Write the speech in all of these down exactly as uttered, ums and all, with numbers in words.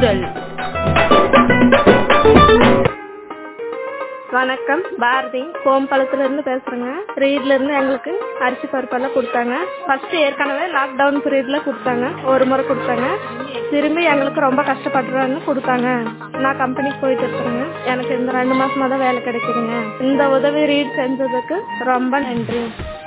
சூழல். வணக்கம், பாரதி கோம்பளத்துல இருந்து பேசுறேங்க. ரீட்ல இருந்து எங்களுக்கு அரிசி பருப்பெல்லாம் கொடுத்தாங்க. ஃபர்ஸ்ட் ஏற்கனவே லாக்டவுன் பீரியட்ல கொடுத்தாங்க, ஒரு முறை கொடுத்தாங்க. திரும்பி எங்களுக்கு ரொம்ப கஷ்டப்படுறாங்க கொடுத்தாங்க. நான் கம்பெனிக்கு போயிட்டு இருக்கிறேங்க. எனக்கு இந்த ரெண்டு மாசமா தான் வேலை கிடைக்குதுங்க. இந்த உதவி ரீட் செஞ்சதுக்கு ரொம்ப நன்றி.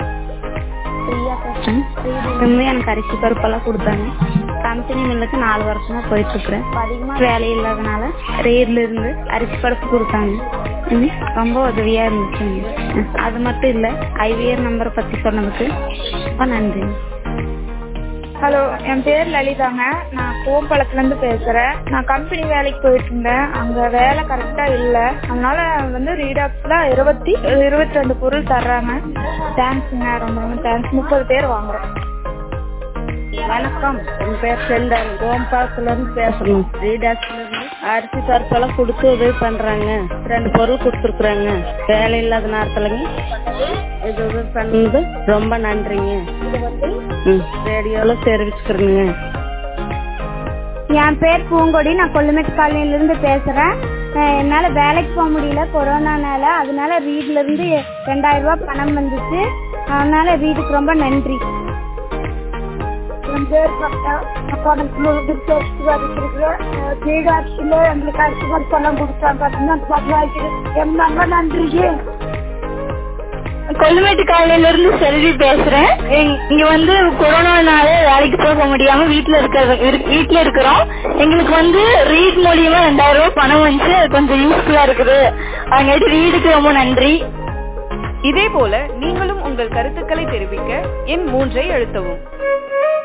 எனக்கு அரிசி பருப்பெல்லாம் கொடுத்தாங்க. கம்பெனி மில்லுக்கு நாலு வருஷமா போயிட்டு இருக்கிறேன். அதிகமா வேலை இல்லாதனால ரீட்ல இருந்து அரிசி பருப்பு கொடுத்தாங்க. ரொம்ப உதவியா இருந்துச்சுங்க. அது மட்டும் இல்ல, ஐவிஆர் நம்பர் பத்தி சொன்னதுக்கு ரொம்ப நன்றி. ஹலோ, என் பேர் லலிதாங்க. நான் கோம்பளத்துல இருந்து பேசுறேன். நான் கம்பெனி வேலைக்கு போயிட்டு இருந்தேன். அங்க வேலை கரெக்டா இல்ல, அதனால வந்து ரீடாப்ஸ்ல இருபத்தி இருபத்தி ரெண்டு பொருள் தர்றாங்க. தேங்க்ஸுங்க, ரொம்ப ரொம்ப தேங்க்ஸ். முப்பது பேர் வாங்குறோம். வணக்கம், என் பேர் செல்டன். கோம்பாஸ்ல இருந்து பேசணும். ரீடாப்ஸ்ல இருந்து அரிசி பருப்பெல்லாம் கொடுத்து உதவி பண்றாங்க. ரெண்டு பொருள் கொடுத்துருக்குறாங்க. வேலை இல்லாத நேரத்துலங்க இது உதவி பண்ணது ரொம்ப நன்றிங்க. ரேடியோல தெரிவிச்சுக்கிறேங்க. என் பேர் பூங்கொடி. நான் கொல்லுமேட்டு காலனில இருந்து பேசுறேன். என்னால வேலைக்கு போக முடியல கொரோனானால. அதனால ரீட்ல இருந்து ரெண்டாயிரம் ரூபாய் பணம் வந்துச்சு. அதனால ரீடுக்கு ரொம்ப நன்றி. என் பேர் எங்களுக்கு அரிசி பருப்பெல்லாம் கொடுத்தாங்க. நன்றி. கொல்லுமேட்டு காலையில இருந்து செல்வி பேசுறேன். இங்க வந்து கொரோனானால வேலைக்கு போக முடியாம வீட்டுல இருக்க வீட்டுல இருக்கிறோம். எங்களுக்கு வந்து ரீட் மூலியமா ரெண்டாயிரம் ரூபாய் பணம் வந்து கொஞ்சம் யூஸ்ஃபுல்லா இருக்குது. அங்கிட்டு ரீடுக்கு ரொம்ப நன்றி. இதே போல நீங்களும் உங்கள் கருத்துக்களை தெரிவிக்க எண் மூன்றை அழுத்தவும்.